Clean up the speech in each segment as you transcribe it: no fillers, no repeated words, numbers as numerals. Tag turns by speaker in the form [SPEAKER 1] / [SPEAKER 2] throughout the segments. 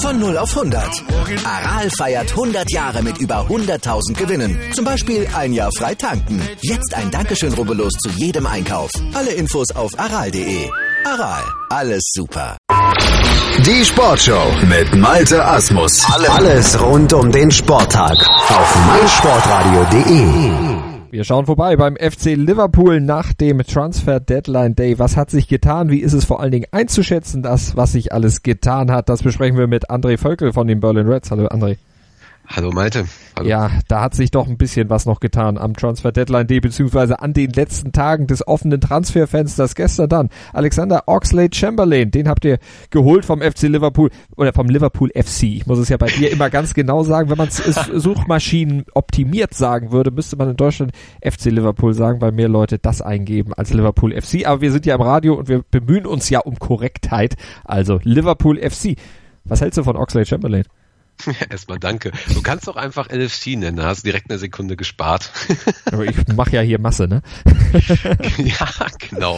[SPEAKER 1] Von 0 auf 100. Aral feiert 100 Jahre mit über 100.000 Gewinnen. Zum Beispiel ein Jahr frei tanken. Jetzt ein Dankeschön, rubbellos zu jedem Einkauf. Alle Infos auf aral.de. Aral, alles super.
[SPEAKER 2] Die Sportshow mit Malte Asmus. Alles rund um den Sporttag auf meinsportradio.de.
[SPEAKER 3] Wir schauen vorbei beim FC Liverpool nach dem Transfer Deadline Day. Was hat sich getan? Wie ist es vor allen Dingen einzuschätzen, das, was sich alles getan hat? Das besprechen wir mit André Völkel von den Berlin Reds. Hallo André.
[SPEAKER 4] Hallo Malte. Hallo.
[SPEAKER 3] Ja, da hat sich doch ein bisschen was noch getan am Transfer Deadline Day, beziehungsweise an den letzten Tagen des offenen Transferfensters. Gestern dann Alexander Oxlade-Chamberlain, den habt ihr geholt vom FC Liverpool oder vom Liverpool FC. Ich muss es ja bei dir immer ganz genau sagen. Wenn man es Suchmaschinen optimiert sagen würde, müsste man in Deutschland FC Liverpool sagen, weil mehr Leute das eingeben als Liverpool FC. Aber wir sind ja im Radio und wir bemühen uns ja um Korrektheit. Also Liverpool FC. Was hältst du von Oxlade-Chamberlain?
[SPEAKER 4] Ja, erstmal danke. Du kannst doch einfach LFC nennen, da hast du direkt eine Sekunde gespart.
[SPEAKER 3] Aber ich mache ja hier Masse, ne?
[SPEAKER 4] Ja, genau.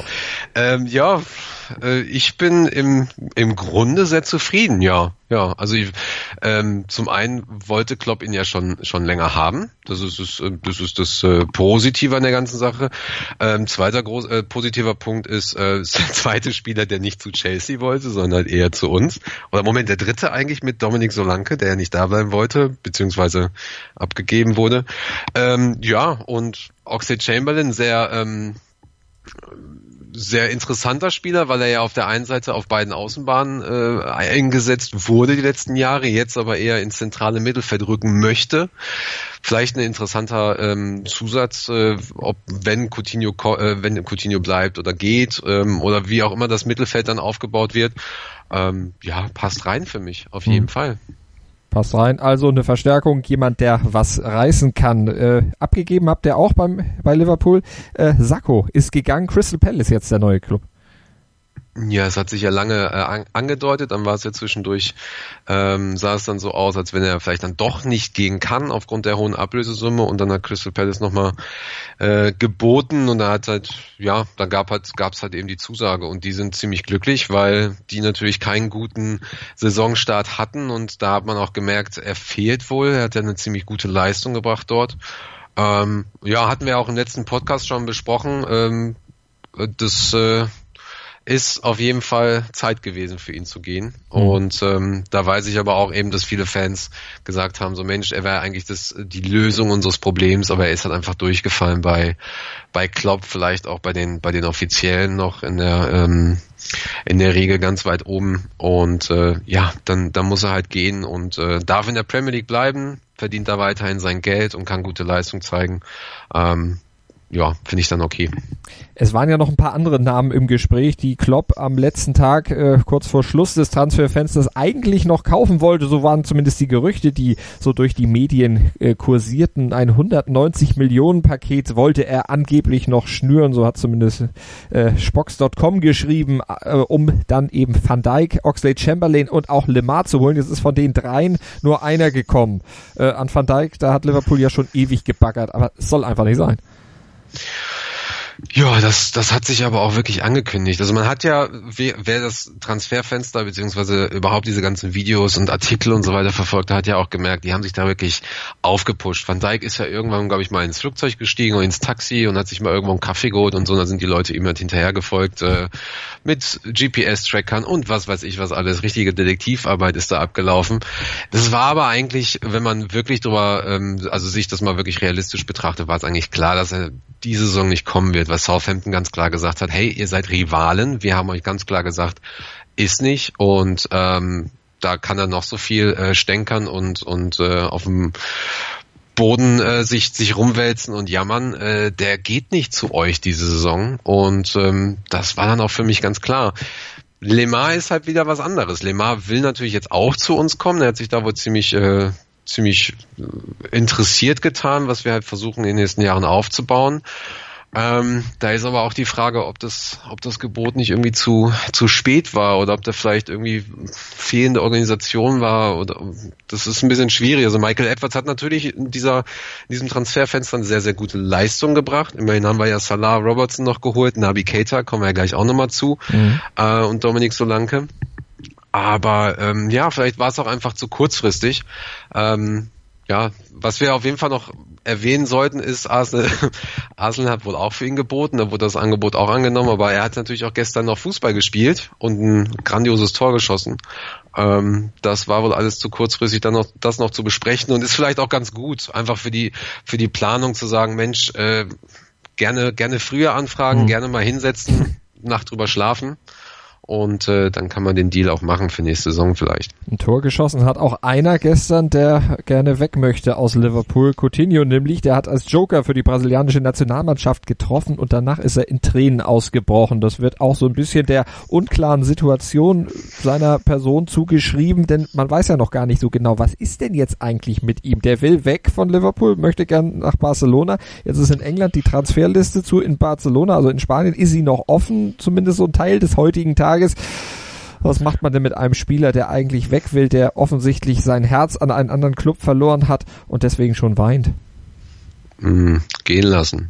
[SPEAKER 4] Ich bin im Grunde sehr zufrieden, ja. Ja, also zum einen wollte Klopp ihn ja schon länger haben. Das ist das Positive an der ganzen Sache. Zweiter positiver Punkt ist der zweite Spieler, der nicht zu Chelsea wollte, sondern eher zu uns. Oder Moment, der dritte eigentlich mit Dominik Solanke, der ja nicht da bleiben wollte, beziehungsweise abgegeben wurde. Und Oxlade-Chamberlain sehr interessanter Spieler, weil er ja auf der einen Seite auf beiden Außenbahnen eingesetzt wurde die letzten Jahre, jetzt aber eher ins zentrale Mittelfeld rücken möchte. Vielleicht ein interessanter Zusatz, wenn Coutinho bleibt oder geht oder wie auch immer das Mittelfeld dann aufgebaut wird. Passt rein für mich, auf jeden Fall.
[SPEAKER 3] Passt rein, also eine Verstärkung, jemand, der was reißen kann. Abgegeben habt ihr auch bei Liverpool. Sakho ist gegangen, Crystal Palace jetzt der neue Club.
[SPEAKER 4] Ja, es hat sich ja lange angedeutet, dann war es ja zwischendurch, sah es dann so aus, als wenn er vielleicht dann doch nicht gehen kann aufgrund der hohen Ablösesumme, und dann hat Crystal Palace nochmal geboten, und da gab's halt eben die Zusage, und die sind ziemlich glücklich, weil die natürlich keinen guten Saisonstart hatten, und da hat man auch gemerkt, er fehlt wohl, er hat ja eine ziemlich gute Leistung gebracht dort. Hatten wir auch im letzten Podcast schon besprochen, ist auf jeden Fall Zeit gewesen für ihn zu gehen. Und da weiß ich aber auch eben, dass viele Fans gesagt haben, so Mensch, er wäre eigentlich die Lösung unseres Problems, aber er ist halt einfach durchgefallen bei Klopp, vielleicht auch bei den Offiziellen noch in der Regel ganz weit oben. Und dann muss er halt gehen und darf in der Premier League bleiben, verdient da weiterhin sein Geld und kann gute Leistung zeigen. Finde ich dann okay.
[SPEAKER 3] Es waren ja noch ein paar andere Namen im Gespräch, die Klopp am letzten Tag, kurz vor Schluss des Transferfensters, eigentlich noch kaufen wollte. So waren zumindest die Gerüchte, die so durch die Medien kursierten. Ein 190 Millionen Paket wollte er angeblich noch schnüren, so hat zumindest Spox.com geschrieben, um dann eben Van Dijk, Oxlade-Chamberlain und auch Lemar zu holen. Jetzt ist von den dreien nur einer gekommen. An Van Dijk, da hat Liverpool ja schon ewig gebaggert, aber es soll einfach nicht sein.
[SPEAKER 4] Ja, das hat sich aber auch wirklich angekündigt. Also man hat ja, wer das Transferfenster beziehungsweise überhaupt diese ganzen Videos und Artikel und so weiter verfolgt, hat ja auch gemerkt, die haben sich da wirklich aufgepusht. Van Dijk ist ja irgendwann, glaube ich, mal ins Flugzeug gestiegen oder ins Taxi und hat sich mal irgendwo einen Kaffee geholt und so, und da sind die Leute ihm halt hinterher gefolgt mit GPS-Trackern und was weiß ich was alles. Richtige Detektivarbeit ist da abgelaufen. Das war aber eigentlich, wenn man wirklich sich das mal wirklich realistisch betrachtet, war es eigentlich klar, dass er diese Saison nicht kommen wird, weil Southampton ganz klar gesagt hat, hey, ihr seid Rivalen, wir haben euch ganz klar gesagt, ist nicht, und da kann er noch so viel stänkern und auf dem Boden sich rumwälzen und jammern, der geht nicht zu euch diese Saison, und das war dann auch für mich ganz klar. Lemar ist halt wieder was anderes. Lemar will natürlich jetzt auch zu uns kommen, er hat sich da wohl ziemlich interessiert getan, was wir halt versuchen in den nächsten Jahren aufzubauen. Da ist aber auch die Frage, ob das Gebot nicht irgendwie zu spät war oder ob da vielleicht irgendwie fehlende Organisation war, oder das ist ein bisschen schwierig. Also Michael Edwards hat natürlich in diesem Transferfenster eine sehr, sehr gute Leistung gebracht. Immerhin haben wir ja Salah Robertson noch geholt, Naby Keita, kommen wir ja gleich auch nochmal zu, und Dominik Solanke. Aber vielleicht war es auch einfach zu kurzfristig. Was wir auf jeden Fall noch erwähnen sollten, ist, Arsenal hat wohl auch für ihn geboten, da wurde das Angebot auch angenommen, aber er hat natürlich auch gestern noch Fußball gespielt und ein grandioses Tor geschossen. Das war wohl alles zu kurzfristig, dann noch das noch zu besprechen und ist vielleicht auch ganz gut, einfach für die Planung zu sagen, Mensch, gerne früher anfragen, gerne mal hinsetzen, Nacht drüber schlafen. Und dann kann man den Deal auch machen für nächste Saison vielleicht.
[SPEAKER 3] Ein Tor geschossen hat auch einer gestern, der gerne weg möchte aus Liverpool. Coutinho nämlich, der hat als Joker für die brasilianische Nationalmannschaft getroffen und danach ist er in Tränen ausgebrochen. Das wird auch so ein bisschen der unklaren Situation seiner Person zugeschrieben, denn man weiß ja noch gar nicht so genau, was ist denn jetzt eigentlich mit ihm? Der will weg von Liverpool, möchte gern nach Barcelona. Jetzt ist in England die Transferliste zu, in Barcelona, also in Spanien ist sie noch offen, zumindest so ein Teil des heutigen Tages. Was macht man denn mit einem Spieler, der eigentlich weg will, der offensichtlich sein Herz an einen anderen Club verloren hat und deswegen schon weint?
[SPEAKER 4] Gehen lassen.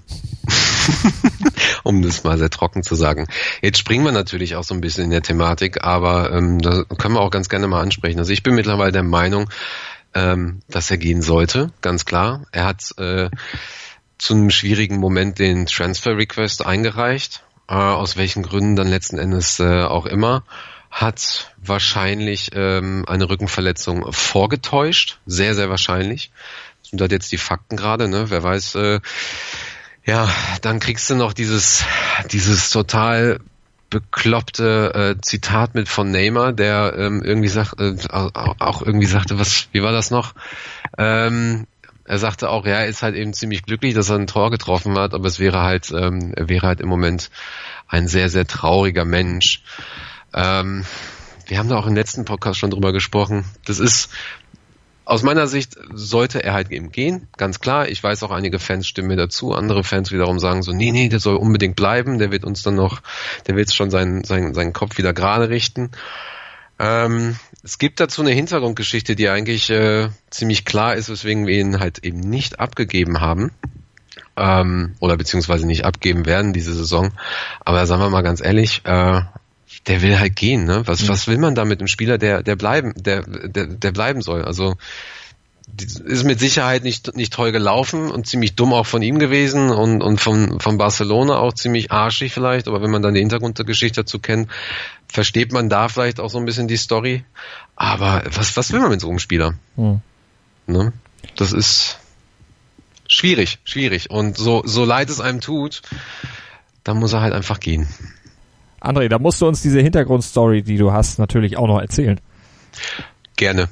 [SPEAKER 4] Um das mal sehr trocken zu sagen. Jetzt springen wir natürlich auch so ein bisschen in der Thematik, aber da können wir auch ganz gerne mal ansprechen. Also ich bin mittlerweile der Meinung, dass er gehen sollte, ganz klar. Er hat zu einem schwierigen Moment den Transfer Request eingereicht. Aus welchen Gründen dann letzten Endes auch immer, hat wahrscheinlich eine Rückenverletzung vorgetäuscht, sehr, sehr wahrscheinlich. Das sind halt jetzt die Fakten gerade, ne? Wer weiß, dann kriegst du noch dieses total bekloppte Zitat mit von Neymar, der irgendwie sagte, wie war das noch? Er sagte auch, er ist halt eben ziemlich glücklich, dass er ein Tor getroffen hat, aber er wäre halt im Moment ein sehr, sehr trauriger Mensch. Wir haben da auch im letzten Podcast schon drüber gesprochen. Das ist, aus meiner Sicht sollte er halt eben gehen, ganz klar. Ich weiß auch, einige Fans stimmen mir dazu, andere Fans wiederum sagen so, nee, der soll unbedingt bleiben, der wird schon seinen Kopf wieder gerade richten. Es gibt dazu eine Hintergrundgeschichte, die eigentlich ziemlich klar ist, weswegen wir ihn halt eben nicht abgegeben haben oder beziehungsweise nicht abgeben werden diese Saison. Aber sagen wir mal ganz ehrlich, der will halt gehen. Ne? Was will man da mit einem Spieler, der bleiben soll? Also ist mit Sicherheit nicht toll gelaufen und ziemlich dumm auch von ihm gewesen und von Barcelona auch ziemlich arschig vielleicht, aber wenn man dann die Hintergrundgeschichte dazu kennt, versteht man da vielleicht auch so ein bisschen die Story. Aber was will man mit so einem Spieler? Ne? Das ist schwierig. Und so leid es einem tut, dann muss er halt einfach gehen.
[SPEAKER 3] André, da musst du uns diese Hintergrundstory, die du hast, natürlich auch noch erzählen.
[SPEAKER 4] Gerne.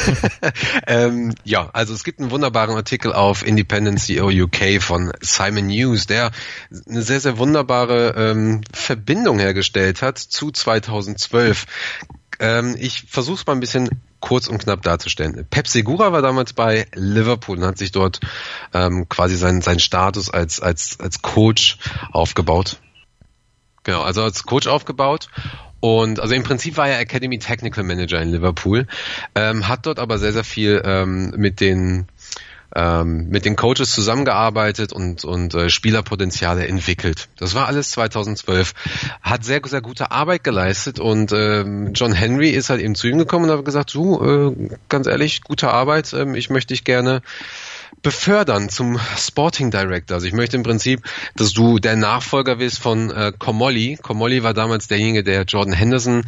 [SPEAKER 4] Also es gibt einen wunderbaren Artikel auf Independent.co UK von Simon Hughes, der eine sehr, sehr wunderbare Verbindung hergestellt hat zu 2012. Ich versuche es mal ein bisschen kurz und knapp darzustellen. Pep Segura war damals bei Liverpool und hat sich dort quasi seinen Status als Coach aufgebaut. Genau, also als Coach aufgebaut. Und also im Prinzip war er Academy Technical Manager in Liverpool, hat dort aber sehr, sehr viel mit den Coaches zusammengearbeitet und Spielerpotenziale entwickelt. Das war alles 2012. Hat sehr, sehr gute Arbeit geleistet und John Henry ist halt eben zu ihm gekommen und hat gesagt, ganz ehrlich, gute Arbeit, ich möchte dich gerne befördern zum Sporting Director. Also ich möchte im Prinzip, dass du der Nachfolger wirst von Comolli. Comolli war damals derjenige, der Jordan Henderson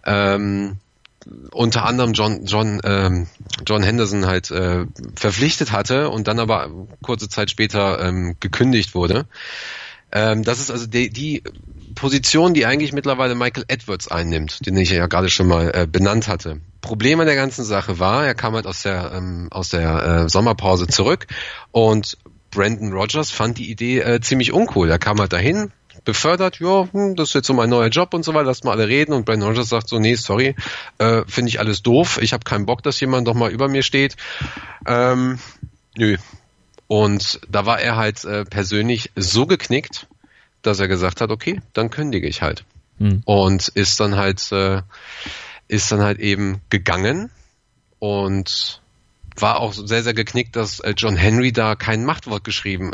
[SPEAKER 4] unter anderem John Henderson halt verpflichtet hatte und dann aber kurze Zeit später gekündigt wurde. Das ist also die Position, die eigentlich mittlerweile Michael Edwards einnimmt, den ich ja gerade schon mal benannt hatte. Problem an der ganzen Sache war, er kam halt aus der Sommerpause zurück und Brendan Rodgers fand die Idee ziemlich uncool. Er kam halt dahin, befördert, das ist jetzt so mein neuer Job und so weiter, lasst mal alle reden und Brendan Rodgers sagt so, nee, sorry, finde ich alles doof, ich habe keinen Bock, dass jemand doch mal über mir steht. Nö. Und da war er halt persönlich so geknickt, dass er gesagt hat, okay, dann kündige ich halt. Und ist dann halt eben gegangen und war auch sehr, sehr geknickt, dass John Henry da kein Machtwort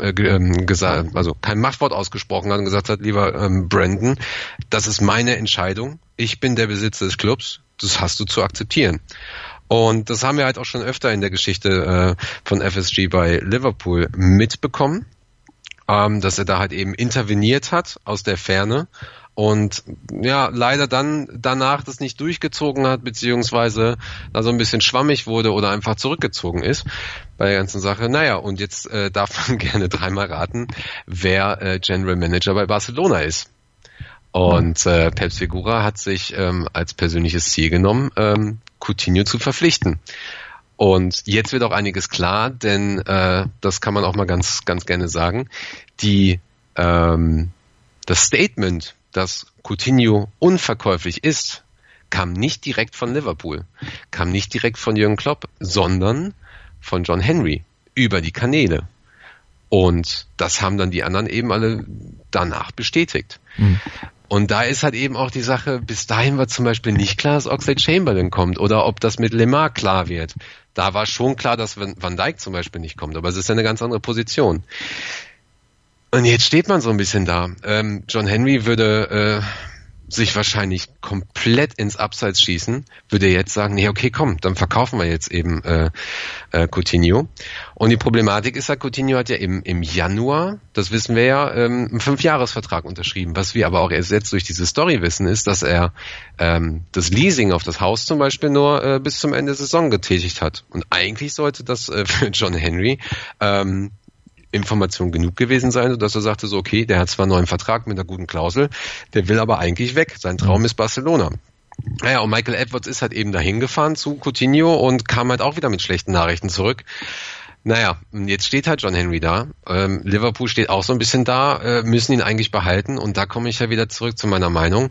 [SPEAKER 4] kein Machtwort ausgesprochen hat und gesagt hat, lieber Brandon, das ist meine Entscheidung. Ich bin der Besitzer des Clubs. Das hast du zu akzeptieren. Und das haben wir halt auch schon öfter in der Geschichte von FSG bei Liverpool mitbekommen, dass er da halt eben interveniert hat aus der Ferne und ja, leider dann danach das nicht durchgezogen hat, beziehungsweise da so ein bisschen schwammig wurde oder einfach zurückgezogen ist bei der ganzen Sache. Naja, und jetzt darf man gerne dreimal raten, wer General Manager bei Barcelona ist. Und Pep Segura hat sich als persönliches Ziel genommen, Coutinho zu verpflichten. Und jetzt wird auch einiges klar, denn das kann man auch mal ganz, ganz gerne sagen. Das Statement, dass Coutinho unverkäuflich ist, kam nicht direkt von Liverpool, kam nicht direkt von Jürgen Klopp, sondern von John Henry über die Kanäle. Und das haben dann die anderen eben alle danach bestätigt. Mhm. Und da ist halt eben auch die Sache, bis dahin war zum Beispiel nicht klar, dass Oxlade-Chamberlain kommt oder ob das mit Lemar klar wird. Da war schon klar, dass Van Dijk zum Beispiel nicht kommt, aber es ist ja eine ganz andere Position. Und jetzt steht man so ein bisschen da. John Henry würde sich wahrscheinlich komplett ins Abseits schießen, würde jetzt sagen, nee, okay, komm, dann verkaufen wir jetzt eben Coutinho. Und die Problematik ist ja, Coutinho hat ja im Januar, das wissen wir ja, einen 5-Jahres-Vertrag unterschrieben. Was wir aber auch erst jetzt durch diese Story wissen, ist, dass er das Leasing auf das Haus zum Beispiel nur bis zum Ende der Saison getätigt hat. Und eigentlich sollte das für John Henry Information genug gewesen sein, dass er sagte so, okay, der hat zwar einen neuen Vertrag mit einer guten Klausel, der will aber eigentlich weg. Sein Traum ist Barcelona. Naja, und Michael Edwards ist halt eben dahin gefahren zu Coutinho und kam halt auch wieder mit schlechten Nachrichten zurück. Naja, jetzt steht halt John Henry da. Liverpool steht auch so ein bisschen da, müssen ihn eigentlich behalten. Und da komme ich ja wieder zurück zu meiner Meinung.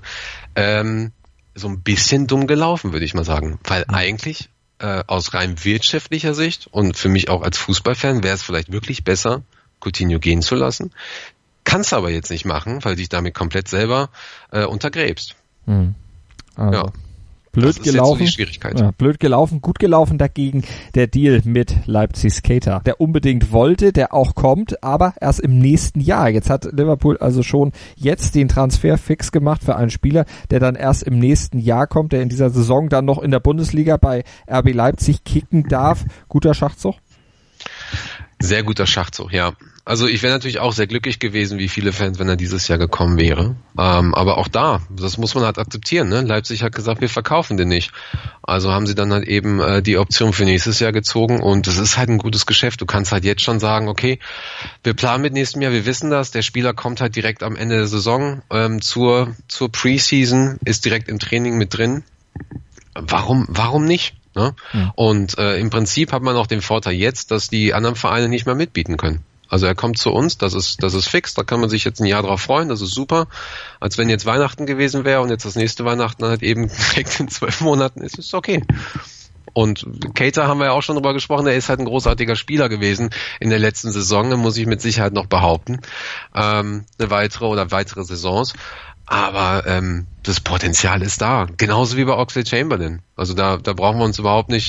[SPEAKER 4] So ein bisschen dumm gelaufen, würde ich mal sagen. Weil eigentlich aus rein wirtschaftlicher Sicht und für mich auch als Fußballfan wäre es vielleicht wirklich besser, Coutinho gehen zu lassen. Kannst aber jetzt nicht machen, weil du dich damit komplett selber untergräbst.
[SPEAKER 3] Also.
[SPEAKER 4] Ja.
[SPEAKER 3] Blöd gelaufen.
[SPEAKER 4] So die Schwierigkeit.
[SPEAKER 3] Ja, blöd gelaufen, gut gelaufen dagegen der Deal mit Leipzigs Keita, der unbedingt wollte, der auch kommt, aber erst im nächsten Jahr. Jetzt hat Liverpool also schon jetzt den Transfer fix gemacht für einen Spieler, der dann erst im nächsten Jahr kommt, der in dieser Saison dann noch in der Bundesliga bei RB Leipzig kicken darf. Guter Schachzug?
[SPEAKER 4] Sehr guter Schachzug, ja. Also ich wäre natürlich auch sehr glücklich gewesen, wie viele Fans, wenn er dieses Jahr gekommen wäre. Aber auch da, das muss man halt akzeptieren. Ne? Leipzig hat gesagt, wir verkaufen den nicht. Also haben sie dann halt eben die Option für nächstes Jahr gezogen und das ist halt ein gutes Geschäft. Du kannst halt jetzt schon sagen, okay, wir planen mit nächstem Jahr, wir wissen das, der Spieler kommt halt direkt am Ende der Saison zur Preseason, ist direkt im Training mit drin. Warum nicht? Ne? Ja. Und im Prinzip hat man auch den Vorteil jetzt, dass die anderen Vereine nicht mehr mitbieten können. Also er kommt zu uns, das ist fix, da kann man sich jetzt ein Jahr drauf freuen, das ist super. Als wenn jetzt Weihnachten gewesen wäre und jetzt das nächste Weihnachten halt eben direkt in 12 Monaten ist, ist okay. Und Keita haben wir ja auch schon drüber gesprochen, der ist halt ein großartiger Spieler gewesen in der letzten Saison, da muss ich mit Sicherheit noch behaupten. Eine weitere Saisons. Aber das Potenzial ist da, genauso wie bei Oxlade-Chamberlain. Also da brauchen wir uns überhaupt nicht,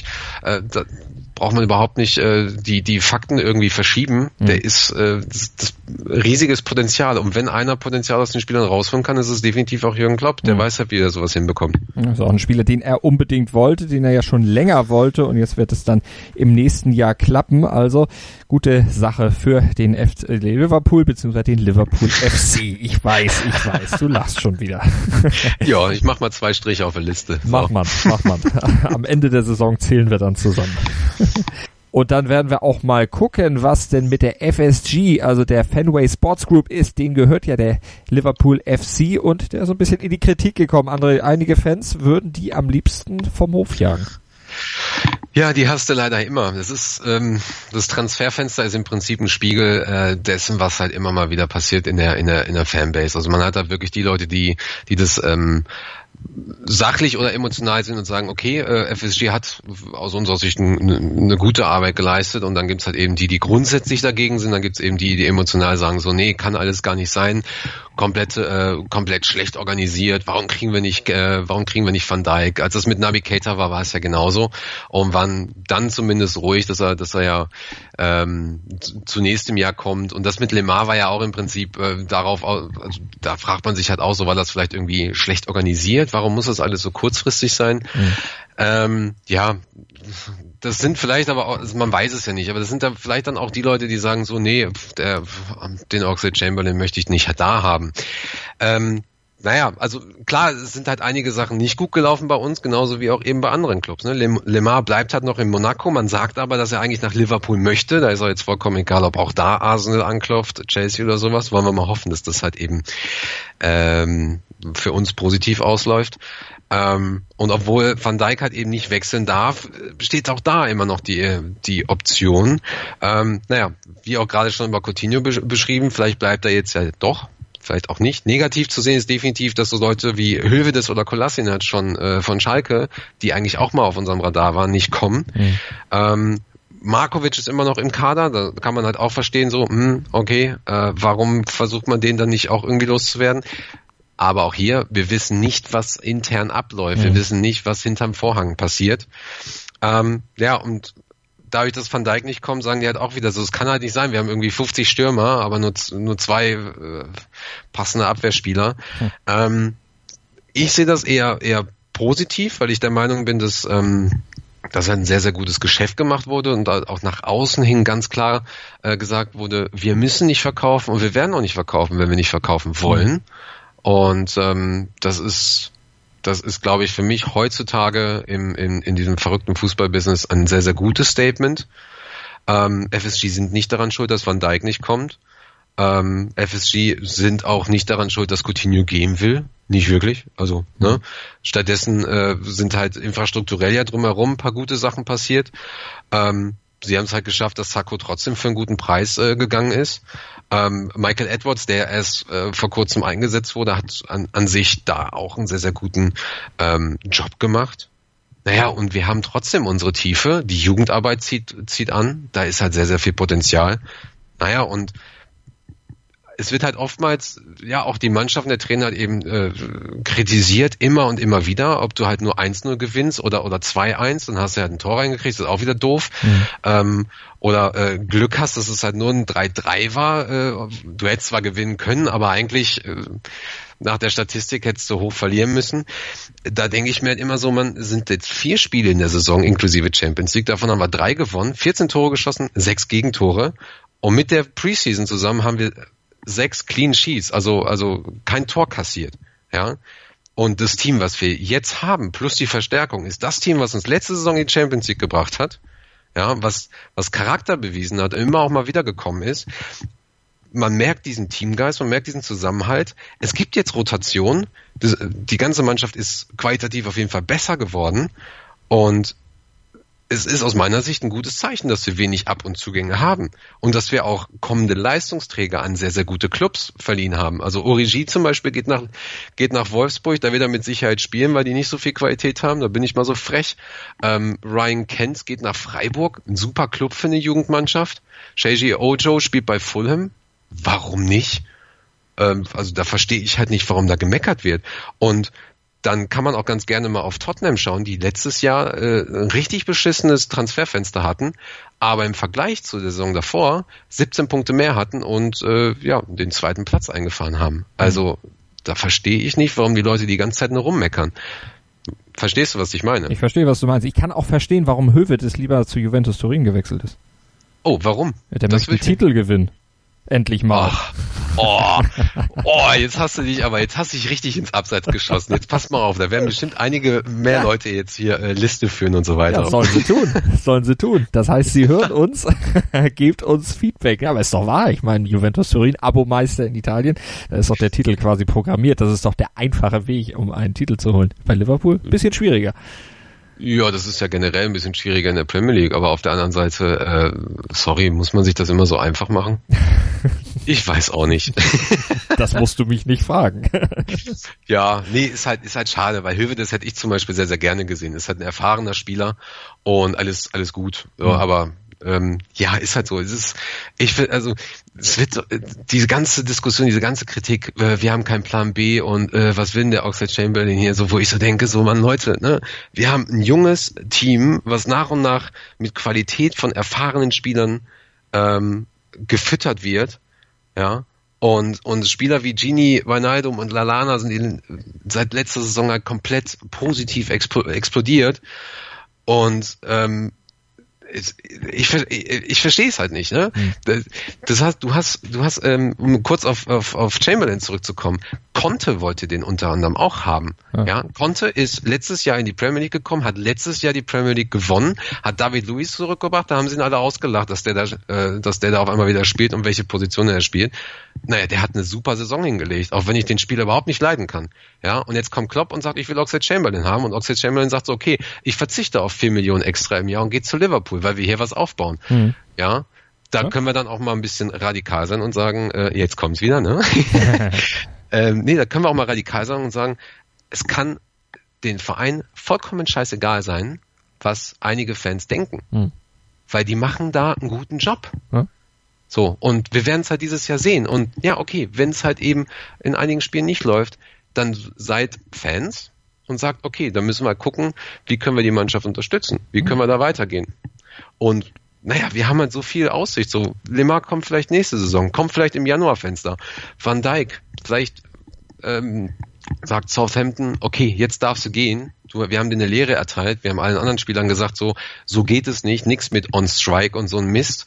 [SPEAKER 4] die Fakten irgendwie verschieben. Der ist das riesiges Potenzial. Und wenn einer Potenzial aus den Spielern rausholen kann, ist es definitiv auch Jürgen Klopp. Der weiß halt, wie er sowas hinbekommt. Also
[SPEAKER 3] auch ein Spieler, den er unbedingt wollte, den er ja schon länger wollte. Und jetzt wird es dann im nächsten Jahr klappen. Also gute Sache für den Liverpool bzw. den Liverpool FC. Ich weiß, du lachst schon wieder.
[SPEAKER 4] Ja, ich mach mal 2 Striche auf der Liste. So.
[SPEAKER 3] Mach man. Am Ende der Saison zählen wir dann zusammen. Und dann werden wir auch mal gucken, was denn mit der FSG, also der Fenway Sports Group ist. Denen gehört ja der Liverpool FC und der ist so ein bisschen in die Kritik gekommen. Einige Fans würden die am liebsten vom Hof jagen.
[SPEAKER 4] Ja, die hast du leider immer. Das ist das Transferfenster ist im Prinzip ein Spiegel dessen, was halt immer mal wieder passiert in der Fanbase. Also man hat da wirklich die Leute, die das sachlich oder emotional sind und sagen, okay, FSG hat aus unserer Sicht eine gute Arbeit geleistet und dann gibt's halt eben die grundsätzlich dagegen sind, dann gibt's eben die emotional sagen, so nee, kann alles gar nicht sein, komplett schlecht organisiert, warum kriegen wir nicht Van Dijk? Als das mit Naby Keita war es ja genauso und waren dann zumindest ruhig, dass er ja zunächst im Jahr kommt und das mit Lemar war ja auch im Prinzip also, da fragt man sich halt auch so, war das vielleicht irgendwie schlecht organisiert, warum muss das alles so kurzfristig sein? Ja, das sind vielleicht aber auch, man weiß es ja nicht, aber das sind dann vielleicht dann auch die Leute, die sagen so, nee, den Oxlade-Chamberlain möchte ich nicht da haben. Naja, also klar, es sind halt einige Sachen nicht gut gelaufen bei uns, genauso wie auch eben bei anderen Clubs. Ne? Lemar bleibt halt noch in Monaco, man sagt aber, dass er eigentlich nach Liverpool möchte, da ist er jetzt vollkommen egal, ob auch da Arsenal anklopft, Chelsea oder sowas, wollen wir mal hoffen, dass das halt eben für uns positiv ausläuft. Und obwohl Van Dijk halt eben nicht wechseln darf, besteht auch da immer noch die Option. Naja, wie auch gerade schon bei Coutinho beschrieben, vielleicht bleibt er jetzt ja doch, vielleicht auch nicht. Negativ zu sehen ist definitiv, dass so Leute wie Hövedes oder Kolasinac schon von Schalke, die eigentlich auch mal auf unserem Radar waren, nicht kommen. Markovic ist immer noch im Kader, da kann man halt auch verstehen, so, okay, warum versucht man den dann nicht auch irgendwie loszuwerden? Aber auch hier, wir wissen nicht, was intern abläuft. Wir wissen nicht, was hinterm Vorhang passiert. Ja, und dadurch, dass Van Dijk nicht kommt, sagen die halt auch wieder so, es kann halt nicht sein. Wir haben irgendwie 50 Stürmer, aber nur 2 passende Abwehrspieler. Ich sehe das eher positiv, weil ich der Meinung bin, dass ein sehr, sehr gutes Geschäft gemacht wurde und auch nach außen hin ganz klar gesagt wurde, wir müssen nicht verkaufen und wir werden auch nicht verkaufen, wenn wir nicht verkaufen wollen. Und das ist, glaube ich, für mich heutzutage in diesem verrückten Fußballbusiness ein sehr, sehr gutes Statement. FSG sind nicht daran schuld, dass Van Dijk nicht kommt. FSG sind auch nicht daran schuld, dass Coutinho gehen will. Nicht wirklich. Also, ne? Stattdessen sind halt infrastrukturell ja drumherum ein paar gute Sachen passiert. Sie haben es halt geschafft, dass Sakho trotzdem für einen guten Preis gegangen ist. Michael Edwards, der erst vor kurzem eingesetzt wurde, hat an sich da auch einen sehr, sehr guten Job gemacht. Naja, und wir haben trotzdem unsere Tiefe. Die Jugendarbeit zieht an. Da ist halt sehr, sehr viel Potenzial. Naja, und es wird halt oftmals, ja, auch die Mannschaft und der Trainer hat eben kritisiert, immer und immer wieder, ob du halt nur 1-0 gewinnst oder 2-1, dann hast du halt ein Tor reingekriegt, das ist auch wieder doof. Oder Glück hast, dass es halt nur ein 3-3 war. Du hättest zwar gewinnen können, aber eigentlich nach der Statistik hättest du hoch verlieren müssen. Da denke ich mir halt immer so, sind jetzt 4 Spiele in der Saison inklusive Champions League, davon haben wir 3 gewonnen, 14 Tore geschossen, 6 Gegentore. Und mit der Preseason zusammen haben wir 6 Clean Sheets, also kein Tor kassiert, ja. Und das Team, was wir jetzt haben, plus die Verstärkung, ist das Team, was uns letzte Saison in die Champions League gebracht hat, ja, was Charakter bewiesen hat, immer auch mal wiedergekommen ist. Man merkt diesen Teamgeist, man merkt diesen Zusammenhalt. Es gibt jetzt Rotation, die ganze Mannschaft ist qualitativ auf jeden Fall besser geworden und es ist aus meiner Sicht ein gutes Zeichen, dass wir wenig Ab- und Zugänge haben und dass wir auch kommende Leistungsträger an sehr, sehr gute Clubs verliehen haben. Also Origi zum Beispiel geht nach Wolfsburg, da wird er mit Sicherheit spielen, weil die nicht so viel Qualität haben, da bin ich mal so frech. Ryan Kent geht nach Freiburg, ein super Club für eine Jugendmannschaft. Sheiji Ojo spielt bei Fulham, warum nicht? Also da verstehe ich halt nicht, warum da gemeckert wird. Und dann kann man auch ganz gerne mal auf Tottenham schauen, die letztes Jahr ein richtig beschissenes Transferfenster hatten, aber im Vergleich zur Saison davor 17 Punkte mehr hatten und den 2. Platz eingefahren haben. Also da verstehe ich nicht, warum die Leute die ganze Zeit nur rummeckern. Verstehst du, was ich meine?
[SPEAKER 3] Ich verstehe, was du meinst. Ich kann auch verstehen, warum Hövedes lieber zu Juventus Turin gewechselt ist.
[SPEAKER 4] Oh, warum?
[SPEAKER 3] Der möchte einen Titel gewinnen. Endlich mal.
[SPEAKER 4] Jetzt hast du dich richtig ins Abseits geschossen. Jetzt pass mal auf, da werden bestimmt einige mehr Leute jetzt hier Liste führen und so weiter.
[SPEAKER 3] Ja, sollen sie tun. Das heißt, sie hören uns, gebt uns Feedback. Ja, aber ist doch wahr. Ich meine, Juventus Turin, Abo-Meister in Italien, da ist doch der Titel quasi programmiert. Das ist doch der einfache Weg, um einen Titel zu holen. Bei Liverpool ein bisschen schwieriger.
[SPEAKER 4] Ja, das ist ja generell ein bisschen schwieriger in der Premier League, aber auf der anderen Seite, muss man sich das immer so einfach machen? Ich weiß auch nicht.
[SPEAKER 3] Das musst du mich nicht fragen.
[SPEAKER 4] Ja, nee, ist halt schade, weil Hövedes hätte ich zum Beispiel sehr, sehr gerne gesehen. Ist halt ein erfahrener Spieler und alles gut. So, aber ja, ist halt so. Es wird diese ganze Diskussion, diese ganze Kritik, wir haben keinen Plan B und was will denn der Oxlade-Chamberlain hier, so wo ich so denke, so Mann, Leute, ne, wir haben ein junges Team, was nach und nach mit Qualität von erfahrenen Spielern gefüttert wird, ja. Und Spieler wie Gini, Wijnaldum und Lallana sind seit letzter Saison halt komplett positiv explodiert und ich verstehe es halt nicht, ne? Das heißt, du hast, um kurz auf Chamberlain zurückzukommen, Conte wollte den unter anderem auch haben. Ja, Conte ist letztes Jahr in die Premier League gekommen, hat letztes Jahr die Premier League gewonnen, hat David Luiz zurückgebracht, da haben sie ihn alle ausgelacht, dass der da auf einmal wieder spielt und welche Position er spielt. Naja, der hat eine super Saison hingelegt, auch wenn ich den Spieler überhaupt nicht leiden kann. Ja, und jetzt kommt Klopp und sagt, ich will Oxlade-Chamberlain haben und Oxlade-Chamberlain sagt so, okay, ich verzichte auf 4 Millionen extra im Jahr und gehe zu Liverpool, weil wir hier was aufbauen. Ja, da können wir dann auch mal ein bisschen radikal sein und sagen, jetzt kommt's wieder, ne? Nee, da können wir auch mal radikal sein und sagen, es kann den Verein vollkommen scheißegal sein, was einige Fans denken. Weil die machen da einen guten Job. So, und wir werden es halt dieses Jahr sehen. Und ja, okay, wenn es halt eben in einigen Spielen nicht läuft, dann seid Fans und sagt, okay, dann müssen wir gucken, wie können wir die Mannschaft unterstützen? Wie können wir da weitergehen? Und naja, wir haben halt so viel Aussicht. So, Lemar kommt vielleicht nächste Saison, kommt vielleicht im Januarfenster. Van Dijk, vielleicht sagt Southampton, okay, jetzt darfst du gehen. Wir haben dir eine Lehre erteilt. Wir haben allen anderen Spielern gesagt, so geht es nicht. Nix mit On Strike und so ein Mist.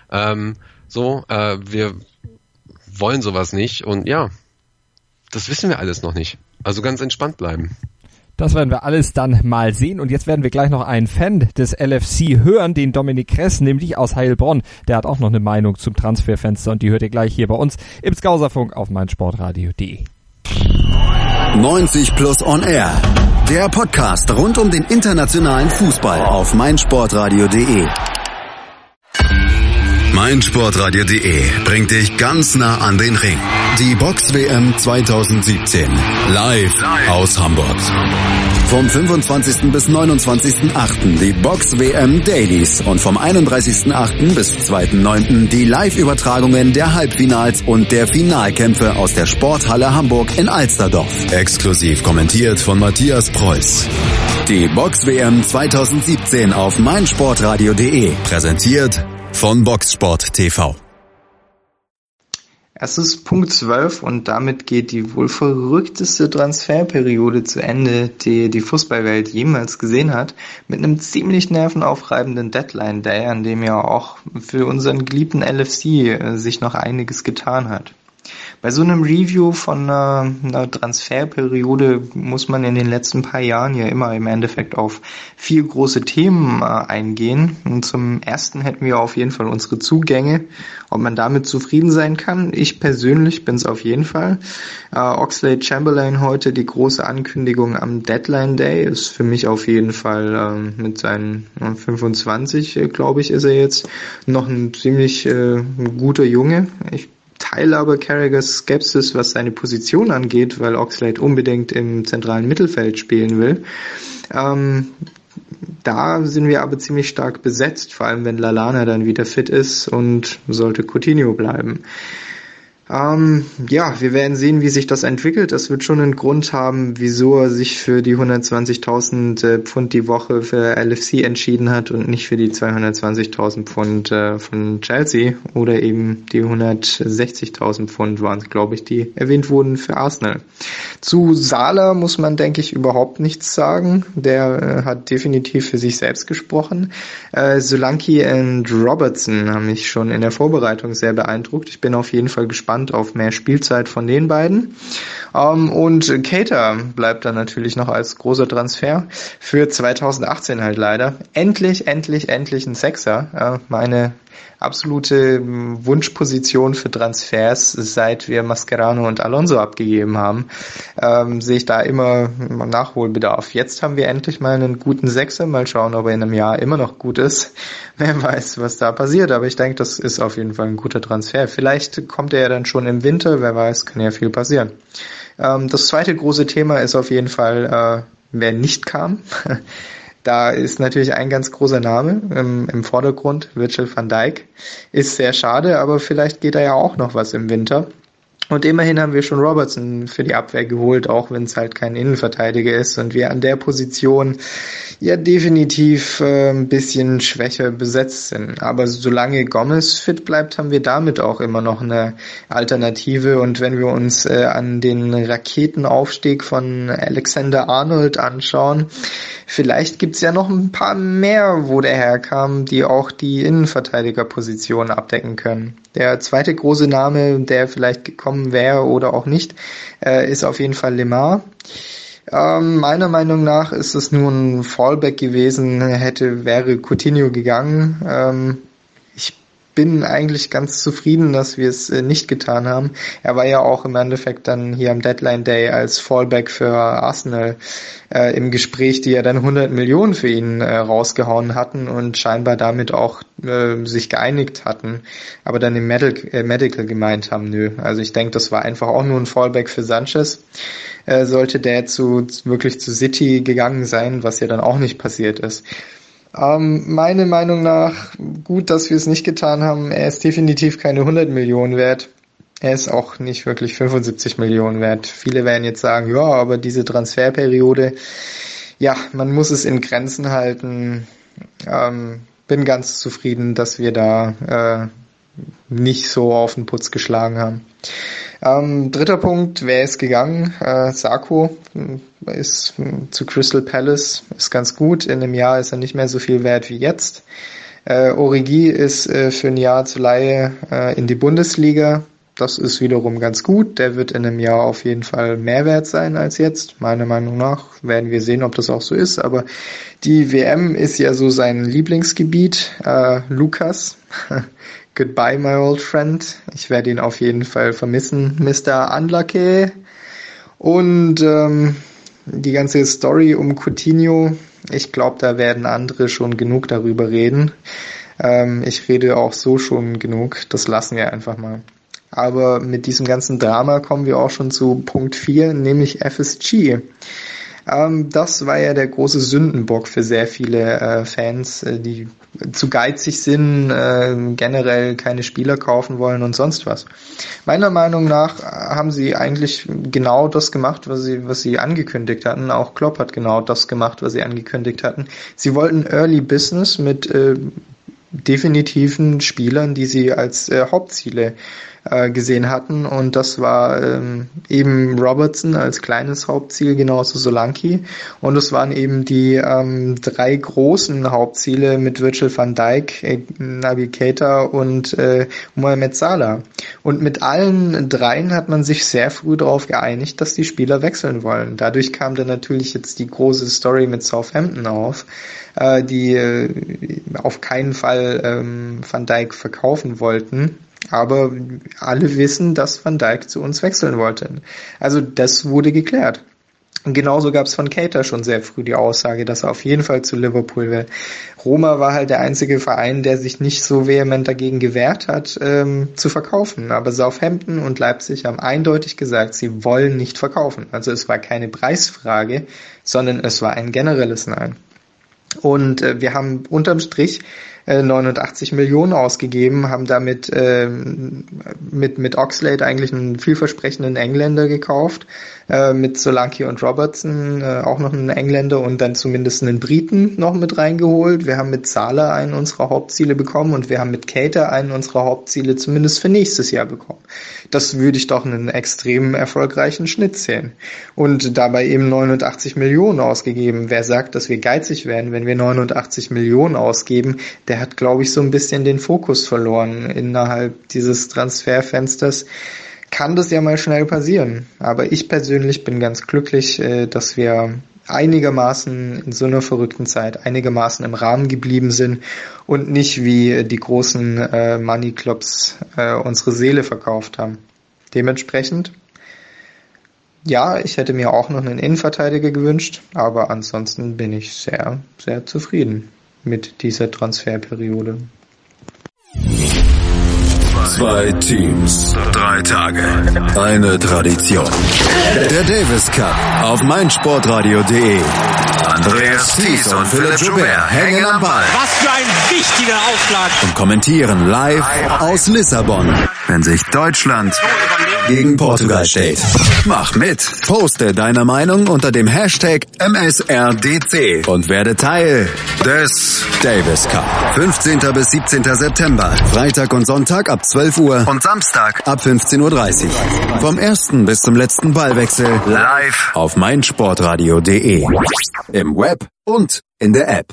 [SPEAKER 4] Wir wollen sowas nicht. Und ja, das wissen wir alles noch nicht. Also ganz entspannt bleiben.
[SPEAKER 3] Das werden wir alles dann mal sehen. Und jetzt werden wir gleich noch einen Fan des LFC hören, den Dominik Kress, nämlich aus Heilbronn. Der hat auch noch eine Meinung zum Transferfenster und die hört ihr gleich hier bei uns im Skauserfunk auf meinsportradio.de.
[SPEAKER 2] 90 Plus on Air. Der Podcast rund um den internationalen Fußball auf meinsportradio.de. meinsportradio.de bringt dich ganz nah an den Ring. Die Box-WM 2017. Live aus Hamburg. Vom 25. bis 29.8. die Box-WM Dailies und vom 31.8. bis 2.9. die Live-Übertragungen der Halbfinals und der Finalkämpfe aus der Sporthalle Hamburg in Alsterdorf. Exklusiv kommentiert von Matthias Preuß. Die Box-WM 2017 auf meinsportradio.de. Präsentiert von Boxsport TV.
[SPEAKER 5] Es ist Punkt 12 und damit geht die wohl verrückteste Transferperiode zu Ende, die die Fußballwelt jemals gesehen hat, mit einem ziemlich nervenaufreibenden Deadline Day, an dem ja auch für unseren geliebten LFC sich noch einiges getan hat. Bei so einem Review von einer Transferperiode muss man in den letzten paar Jahren ja immer im Endeffekt auf 4 große Themen eingehen. Und zum ersten hätten wir auf jeden Fall unsere Zugänge, ob man damit zufrieden sein kann. Ich persönlich bin es auf jeden Fall. Oxlade-Chamberlain heute, die große Ankündigung am Deadline Day, ist für mich auf jeden Fall mit seinen 25, glaube ich, ist er jetzt noch ein ziemlich guter Junge. Ich teile aber Carragers Skepsis, was seine Position angeht, weil Oxlade unbedingt im zentralen Mittelfeld spielen will. Da sind wir aber ziemlich stark besetzt, vor allem wenn Lallana dann wieder fit ist und sollte Coutinho bleiben. Wir werden sehen, wie sich das entwickelt. Das wird schon einen Grund haben, wieso er sich für die 120.000 Pfund die Woche für LFC entschieden hat und nicht für die 220.000 Pfund von Chelsea oder eben die 160.000 Pfund waren es, glaube ich, die erwähnt wurden für Arsenal. Zu Salah muss man, denke ich, überhaupt nichts sagen. Der hat definitiv für sich selbst gesprochen. Solanke und Robertson haben mich schon in der Vorbereitung sehr beeindruckt. Ich bin auf jeden Fall gespannt auf mehr Spielzeit von den beiden. Und Keita bleibt dann natürlich noch als großer Transfer für 2018 halt leider. Endlich ein Sechser. Meine absolute Wunschposition für Transfers, seit wir Mascherano und Alonso abgegeben haben, sehe ich da immer Nachholbedarf. Jetzt haben wir endlich mal einen guten Sechser, mal schauen, ob er in einem Jahr immer noch gut ist. Wer weiß, was da passiert, aber ich denke, das ist auf jeden Fall ein guter Transfer. Vielleicht kommt er ja dann schon im Winter, wer weiß, kann ja viel passieren. Das zweite große Thema ist auf jeden Fall, wer nicht kam. Da ist natürlich ein ganz großer Name im Vordergrund, Virgil van Dijk. Ist sehr schade, aber vielleicht geht da ja auch noch was im Winter. Und immerhin haben wir schon Robertson für die Abwehr geholt, auch wenn es halt kein Innenverteidiger ist und wir an der Position ja definitiv ein bisschen schwächer besetzt sind. Aber solange Gomez fit bleibt, haben wir damit auch immer noch eine Alternative. Und wenn wir uns an den Raketenaufstieg von Alexander-Arnold anschauen, vielleicht gibt's ja noch ein paar mehr, wo der herkam, die auch die Innenverteidigerposition abdecken können. Der zweite große Name, der vielleicht gekommen wäre oder auch nicht, ist auf jeden Fall Lemar. Meiner Meinung nach ist es nur ein Fallback gewesen, wäre Coutinho gegangen. Ich bin eigentlich ganz zufrieden, dass wir es nicht getan haben. Er war ja auch im Endeffekt dann hier am Deadline Day als Fallback für Arsenal im Gespräch, die ja dann 100 Millionen für ihn rausgehauen hatten und scheinbar damit auch sich geeinigt hatten, aber dann im Medical gemeint haben, nö. Also ich denke, das war einfach auch nur ein Fallback für Sanchez. Sollte der wirklich zu City gegangen sein, was ja dann auch nicht passiert ist. Meiner Meinung nach gut, dass wir es nicht getan haben. Er ist definitiv keine 100 Millionen wert. Er ist auch nicht wirklich 75 Millionen wert. Viele werden jetzt sagen, ja, aber diese Transferperiode, ja, man muss es in Grenzen halten. Bin ganz zufrieden, dass wir da nicht so auf den Putz geschlagen haben. Dritter Punkt, wer ist gegangen? Sakho ist zu Crystal Palace, ist ganz gut. In einem Jahr ist er nicht mehr so viel wert wie jetzt. Origi ist für ein Jahr zur Leihe in die Bundesliga. Das ist wiederum ganz gut. Der wird in einem Jahr auf jeden Fall mehr wert sein als jetzt. Meiner Meinung nach werden wir sehen, ob das auch so ist. Aber die WM ist ja so sein Lieblingsgebiet. Lukas, goodbye my old friend. Ich werde ihn auf jeden Fall vermissen, Mr. Unlucky. Und die ganze Story um Coutinho, ich glaube, da werden andere schon genug darüber reden. Ich rede auch so schon genug. Das lassen wir einfach mal. Aber mit diesem ganzen Drama kommen wir auch schon zu Punkt 4, nämlich FSG. Das war ja der große Sündenbock für sehr viele Fans, die zu geizig sind, generell keine Spieler kaufen wollen und sonst was. Meiner Meinung nach haben sie eigentlich genau das gemacht, was sie angekündigt hatten. Auch Klopp hat genau das gemacht, was sie angekündigt hatten. Sie wollten Early Business mit definitiven Spielern, die sie als Hauptziele gesehen hatten, und das war eben Robertson als kleines Hauptziel, genauso Solanke, und es waren eben die 3 großen Hauptziele mit Virgil van Dijk, Naby Keita und Mohamed Salah. Und mit allen dreien hat man sich sehr früh darauf geeinigt, dass die Spieler wechseln wollen. Dadurch kam dann natürlich jetzt die große Story mit Southampton auf, die auf keinen Fall Van Dijk verkaufen wollten. Aber alle wissen, dass Van Dijk zu uns wechseln wollte. Also das wurde geklärt. Und genauso gab es von Keita schon sehr früh die Aussage, dass er auf jeden Fall zu Liverpool will. Roma war halt der einzige Verein, der sich nicht so vehement dagegen gewehrt hat, zu verkaufen. Aber Southampton und Leipzig haben eindeutig gesagt, sie wollen nicht verkaufen. Also es war keine Preisfrage, sondern es war ein generelles Nein. Und wir haben unterm Strich 89 Millionen ausgegeben, haben damit mit Oxlade eigentlich einen vielversprechenden Engländer gekauft, mit Solanke und Robertson auch noch einen Engländer und dann zumindest einen Briten noch mit reingeholt. Wir haben mit Salah einen unserer Hauptziele bekommen und wir haben mit Keita einen unserer Hauptziele zumindest für nächstes Jahr bekommen. Das würde ich doch einen extrem erfolgreichen Schnitt sehen. Und dabei eben 89 Millionen ausgegeben. Wer sagt, dass wir geizig werden, wenn wir 89 Millionen ausgeben, der hat, glaube ich, so ein bisschen den Fokus verloren innerhalb dieses Transferfensters. Kann das ja mal schnell passieren. Aber ich persönlich bin ganz glücklich, dass wir einigermaßen in so einer verrückten Zeit einigermaßen im Rahmen geblieben sind und nicht wie die großen Money Clubs unsere Seele verkauft haben. Dementsprechend, ja, ich hätte mir auch noch einen Innenverteidiger gewünscht, aber ansonsten bin ich sehr, sehr zufrieden mit dieser Transferperiode.
[SPEAKER 2] 2 Teams, 3 Tage, eine Tradition. Der Davis Cup auf meinsportradio.de. Andreas Thies und Philipp Joubert hängen am Ball.
[SPEAKER 6] Was für ein wichtiger Aufschlag.
[SPEAKER 2] Und kommentieren live aus Lissabon, wenn sich Deutschland gegen Portugal steht. Mach mit. Poste deine Meinung unter dem Hashtag MSRDC und werde Teil des Davis Cup. 15. bis 17. September. Freitag und Sonntag ab 12 Uhr und Samstag ab 15.30 Uhr. Vom ersten bis zum letzten Ballwechsel live auf meinsportradio.de. Im Web und in der App.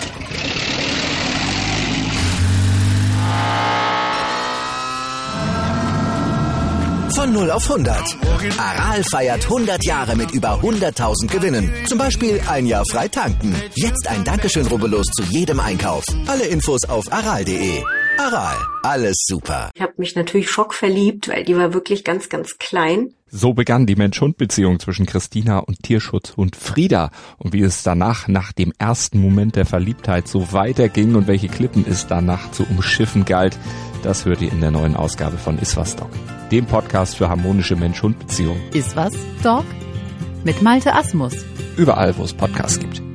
[SPEAKER 1] Von 0 auf 100. Aral feiert 100 Jahre mit über 100.000 Gewinnen. Zum Beispiel ein Jahr frei tanken. Jetzt ein Dankeschön, rubbellos zu jedem Einkauf. Alle Infos auf aral.de. Aral, alles super.
[SPEAKER 7] Ich habe mich natürlich schockverliebt, weil die war wirklich ganz, ganz klein.
[SPEAKER 8] So begann die Mensch-Hund-Beziehung zwischen Christina und Tierschutzhund Frieda. Und wie es danach, nach dem ersten Moment der Verliebtheit, so weiterging und welche Klippen es danach zu umschiffen galt, das hört ihr in der neuen Ausgabe von Iswas Dog, dem Podcast für harmonische Mensch-Hund-Beziehungen.
[SPEAKER 9] Iswas Dog? Mit Malte Asmus.
[SPEAKER 8] Überall, wo es Podcasts gibt.